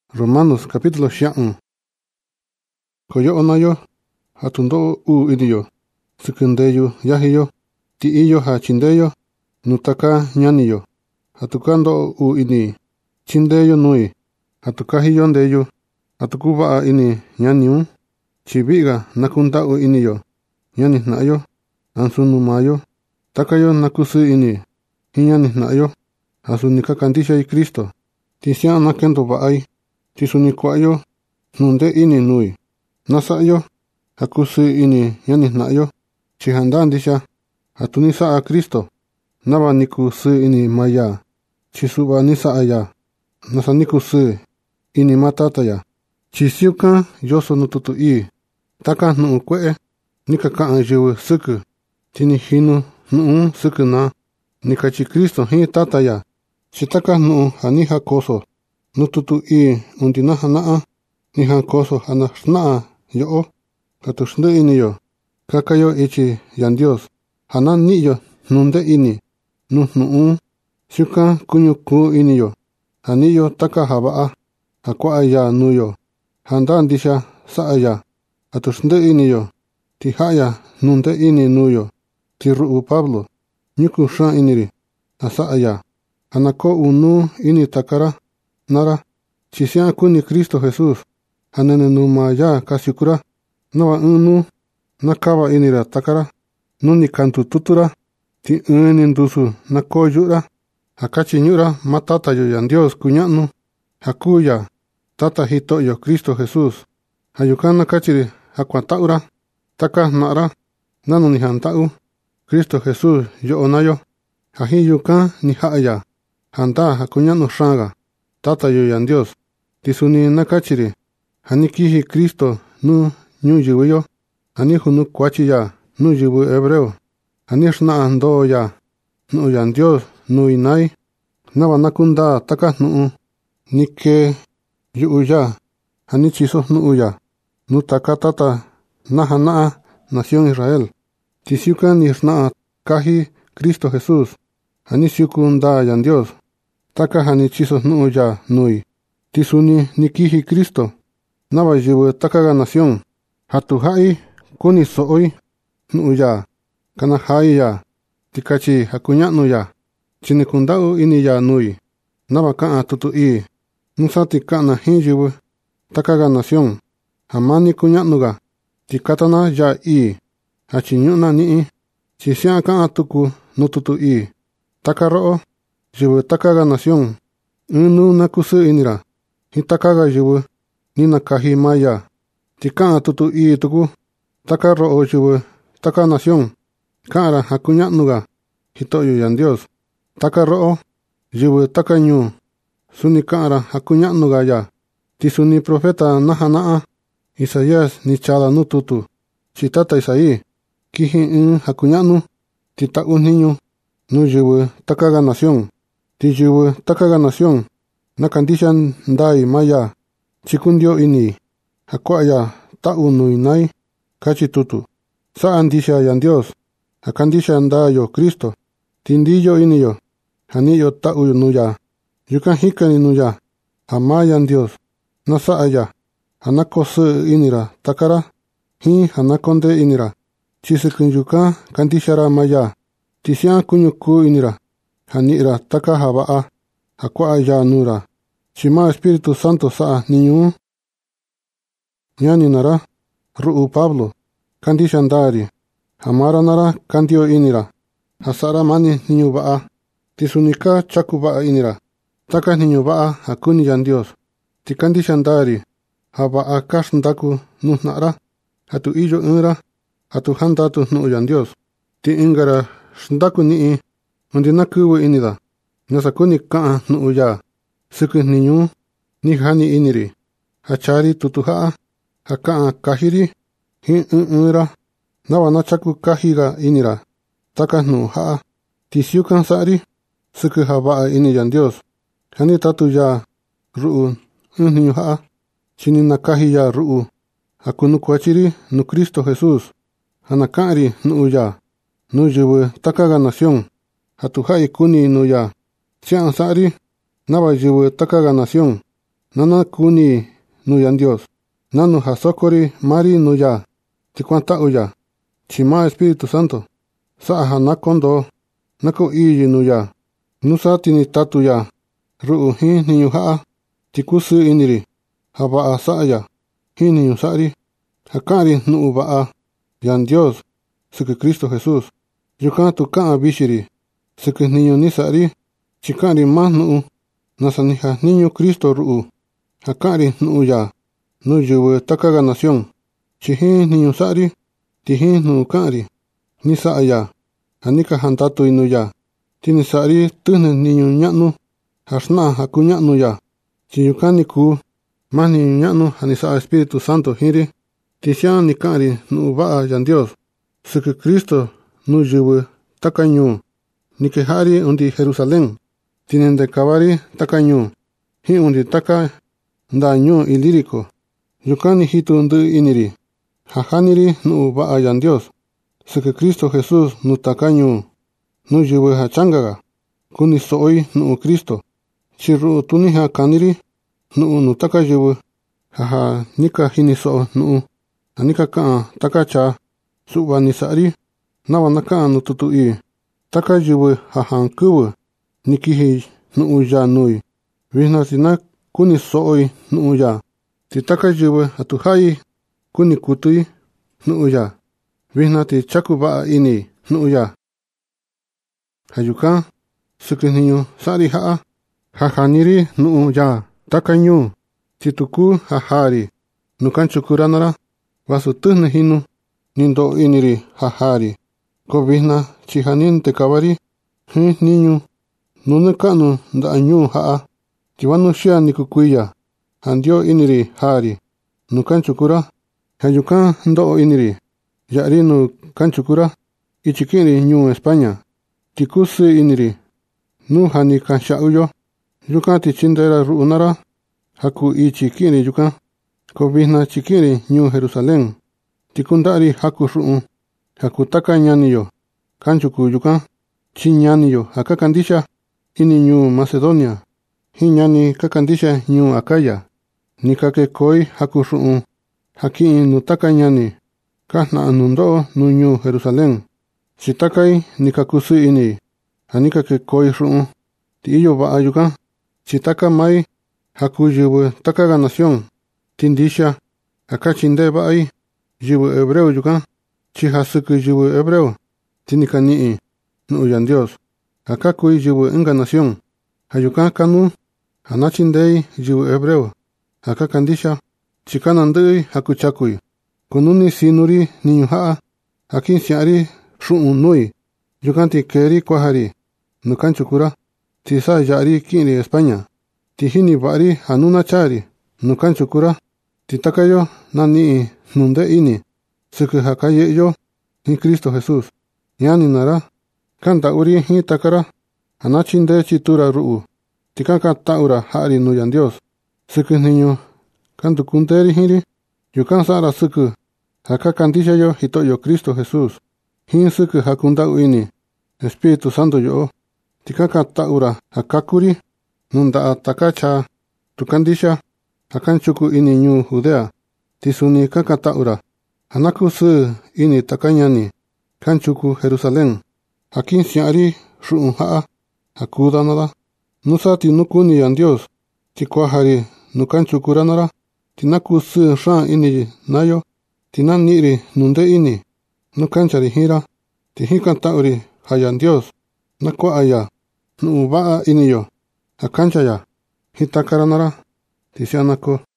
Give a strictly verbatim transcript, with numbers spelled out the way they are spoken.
Romanos capítulo xia'un. Koyo onayo, hatundo u idiyo, sikundeyo yahiyo, ti iyo ha chindeyo, nutaka ñaniyo, hatukando u ini, chindeyo nui, hatukahiyo ndeyo, hatukuba ini ñaniun, chibiga nakunda u iniyo, ñani nayo, ansunumayo, takayo nakusu ini, hiñani nayo, asunika kandisha y Cristo, tisian nakendo baay, tisuni kwayo, nunde ini nui, nasayo, hakusu ini ñani nayo, chihandandisha, hatunisa a Cristo, naba niku su ini maya, chisuba nisa aya, nasa niku su ini matataya, chisiuka yoso nututu i, taka nuu kwe, nika kaan jiwu suku, tini hinu nuu suku na, nika chi Cristo hi tataya, chitaka nuu haniha koso, nututu i undina hanaa, niha koso hana snaa yoo, katushnu iniyo, kakayo ichi yan Dios, hana niyo nunde ini, nu nuu, shuka kunyuku iniyo, haniyo taka habaa, hakwa aya nuyo, handandisha saaya, atushnu iniyo, tihaya nunde ini nuyo, tiru Pablo, nyuku shan iniri, asaaya, hanako unu ini takara, nara, chisian kuni Cristo Jesús, hanene numaya kasyukura, nawa unu, nakaba inira takara, nuni kantu tutura, ti uni ndusu nako yura, hakachi nyura matata yo yan Dios kuñanu, hakuya, tata hito yo Cristo Jesús, hayukana kachiri hakwataura, taka nara, nanu ni hantau, Cristo Jesús yo onayo, hahiyuka ni haya, handa hakuñanu shanga, tata yo yan Dios, tisuni nakachiri, hanikihi Cristo nu nyu yuyo, hani hunu kwachi ya, nu yubu hebreo, hani shna ando ya, nu yan Dios, nu inai, naba nakunda taka nu, nike yu ya, hani chiso nu ya, nu taka tata, nahanaa, nación Israel, tisiuka ni shna kahi Cristo Jesús, hani siukunda yan Dios, taka hani chiso nu ya, nui, tisuni nikihi Cristo, naba yubu takaga nación, hatu hai, kuni sooi, nu ya, kana hai ya, tikachi hakuñanu ya, chinikundau ini ya nui, naba kaa tutu i, nusati kana hin yubu, takaga nación, hamani kuñanuga, tikatana ya i, hachiñuna nii, chisian kaa tuku nututu i, takaroo, yubu takaga nación, unu nakusu inira, hitakaga yubu, nina kahi maya, tika tutu i tuku, taka ro'o yubu, taka nación, kaara hakuñanuga, hitoyo yan Dios, taka ro'o, yubu taka nyu, suni kaara hakuñanuga ya, tisuni profeta nahanaa, Isaías ni chala nututu, chitata Isaí, kihi in hakuñanu, tita un niño, nu yubu takaga nación, ti yubu takaga nación, nakandishan dai maya, chikundio ini, hakwaya ta unu inai, kachi tutu, saandisha yan Dios, hakandisha ndayo Cristo, tindillo iniyo, haniyo ta unuya, yukan hikani nuya, hamayan Dios, nasaaya, hanakosu inira, takara, hi hanakonde inira, chisikun yuka kandishara maya, tisian kunyuku inira, hanira taka habaa, hakwaya nura, Shima Espíritu Santo saa niñu, ñani nara, ru'u Pablo, kandi shandari, hamara nara kandio inira, hasara mani niñu baa, tisunika chaku baa inira, taka niñu baa hakuni yan Dios, ti kandi shandari, habaa kashndaku nuhnara, hatu iyo unra, hatu handatu nu yan Dios, ti ingara shndaku nii, undinakuwe inida, nasakuni kaa nu ya, suku niñu, ni hani iniri, hachari tutuhaa, hakaa kahiri, hi unra, nawa nachaku kahiga inira, taka nu haa, tisiukan sari, suku habaa ini yan Dios, hani tatu ya, ru'u, niñu haa, chini nakahi ya ru'u, hakunu kwachiri, nu Cristo Jesús, hanakari nu ya, nu yubu takaga nación, hatu hai kuni nu ya, chian sari, naba yubu takaga nación, Nana kuni nuyan Dios. Nanu hasokori mari nuya. Tikuanta uya. Chima Espíritu Santo. Saha nakondo. Nako iyi nuya. Nusa tini tatuya. Ru'u hi niñu ha'a. Tikusu iniri. Haba'a sa'aya. Hi niñu sa'ri. Hakari nu'u ba'a. Yan Dios. Siki Cristo Jesús. Yukan tu ka'a bishiri. Siki niñu nisa'ri. Chikari mas nu'u. Nasaniha niñu Cristo ru'u. Hakari nu'u ya. Nu yuwe takaga nación. Chihi niñu sa'ri. Tihi nu'u ka'ri. Nisa'aya. Hanika hantatu inu ya. Tini sa'ri tuhne niñu ña'nu. Hasna haku ña'nu ya. Chiyukani ku. Mas niñu ña'nu hanisa Espíritu Santo hiri. Tisian ni ka'ri nu'u ba'a yan Dios. Siki Cristo nu yuwe takañu. Nikehari undi Jerusalén. Tinende kabari takañu. Hi undi taka ndañu ilírico. Yukani hitu ndu iniri. Hajaniri nu'u ba'a yan Dios. Siki Cristo Jesús nu takañu. Nu yuwe hachangaga. Kuni so'oi nu'u Cristo. Chiru tuniha kaniri. Nu'u nu taka yuwe. Haha nika hini so'o nu'u. Anika ka'a takacha. Su'ba nisa'ri. Nawa naka'a nu tutu'i. Taka yuwe hahan kuwe. Nikihi nu'u ya nui. Vihna tina kuni so'oi nu'u ya. Ti taka yuwe atuhai. Kuni kutui nu'u ya. Vihna ti chaku ba'a ini nu'u ya. Hayuka. Siki niñu sa'ri ha'a. Hajaniri nu'u ya. Takañu. Tituku hahari. Nukan chukuranara. Vasu tuhne hinu. Nindo iniri hahari. Ko vihna chihanin te kabari. Hi niñu. Nune kanu nda'añu ha'a. Tiwanu shia nikukuya. Handio iniri hari. Nukan chukura. Hayukan ndo iniri. Yari nu kanchukura. Ichikiri ñu España. Tikusi iniri. Nu hani kanshauyo. Yukan ti chindera ru'unara. Haku ichikiri yukan. Ko vihna chikiri ñu Jerusalén. Tikundari haku ru'un. Haku taka ñaniyo. Kanchuku yukan. Chi ñaniyo haka kandisha. Ini ñu Macedonia. Hi ñani kakandisha ñu Akaya. Nikake koi haku ru'un. Haki nu taka ñani. Kahna anundo nu ñu Jerusalén. Chitakai nikakusu ini. Hanikake koi ru'un. Ti iyo ba'a yukan. Chitaka mai. Haku yuwe takaga nación. Tindisha. Haka chinde ba'ai. Yuwe hebreo yukan. Chihasuku yuwe hebreo. Tinika ni'i. Nu'u yan Dios. Haka kui yuwe enga nación. Hayukan kanu. Hanachindei yuwe hebreo. Haka kandisha. Chikanandui haku chakui. Kununi sinuri niñu ha'a. Hakin siari ru'un nui. Yukan ti keri kwahari. Nukan chukura. Tisa yari kini España. Tihini ba'ri hanuna chari. Nukan chukura. Titakayo nani nunde ini. Siki haka ye'yo. Ni Cristo Jesús. Yani nara. Kanta uri hi takara. Hanachinde chitura ru'u. Tikaka taura hari nuyan Dios. Siki niño. Kantu kunteri hiri. Yukan sara siki. Haka kandisha yo hitoyo Cristo Jesús. Hin siki hakunda uini. Espíritu Santo yo. Tikaka taura hakakuri. Nunda takacha. Tukandisha. Hakanchuku ini ñu Judea. Tisuni kaka taura. Hanakusu ini takanyani. Kanchuku Jerusalén. Hakin siari ru'un ha'a. Hakudanara. Nusa tinukuni yan Dios. Tikwahari nukanchukuranara. Tinakusu ran ini nayo. Tinaniri nunde ini. Nukanchari hira. Tihikan tauri hayan Dios. Nakwa aya. Nu'u ba'a ini yo. Hakanchaya. Hitakaranara. Tisianako.